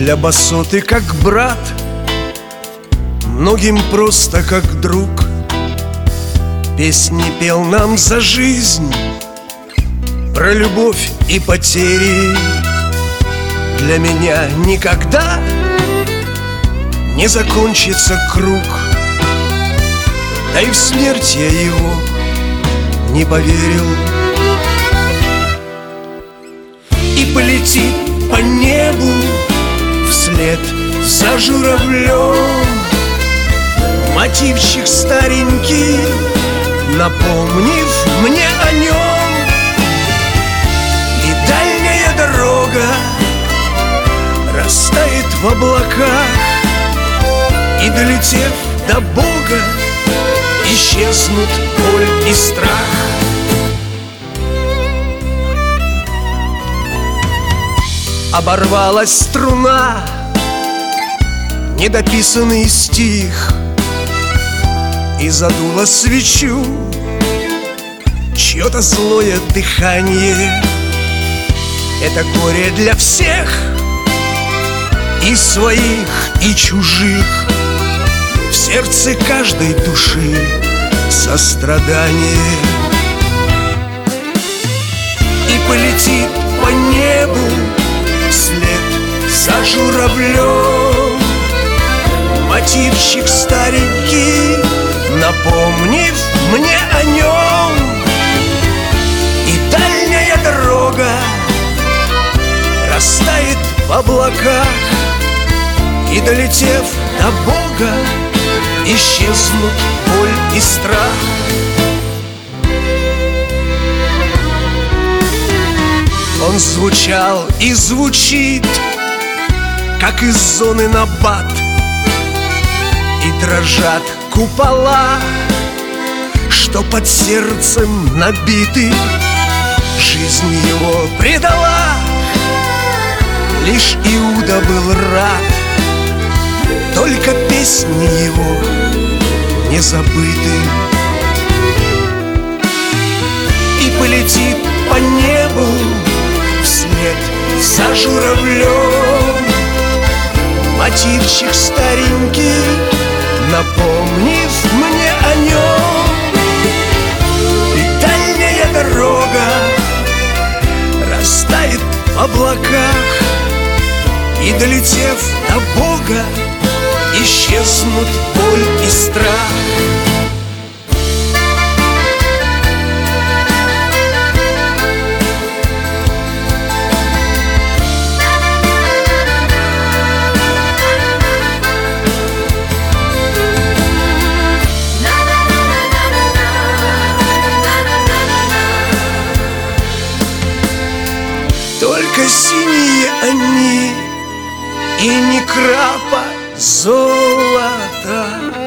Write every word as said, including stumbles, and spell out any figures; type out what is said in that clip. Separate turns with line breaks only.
Для басоты как брат, многим просто как друг. Песни пел нам за жизнь, про любовь и потери. Для меня никогда не закончится круг, да и в смерть я его не поверил. И полетит по небу вслед за журавлем мотивчик старенький, напомнив мне о нем. И дальняя дорога растает в облаках, и, долетев до Бога, исчезнут боль и страх. Оборвалась струна, недописанный стих, и задуло свечу чье-то злое дыхание. Это горе для всех, и своих, и чужих. В сердце каждой души сострадание. И полетит по небу вслед за журавлем мотивчик старенький, напомнив мне о нем. И дальняя дорога растает в облаках, и, долетев до Бога, исчезнут боль и страх. Он звучал и звучит, как из зоны на бат, и дрожат купола, что под сердцем набиты. Жизнь его предала, лишь Иуда был рад, только песни его не забыты. И полетит по небу вслед за журавлем мотивчик старенький, напомнив мне о нем. И дальняя дорога растает в облаках, и, долетев до Бога, исчезнут боль и страх. Только синие они, и ни крапа золота.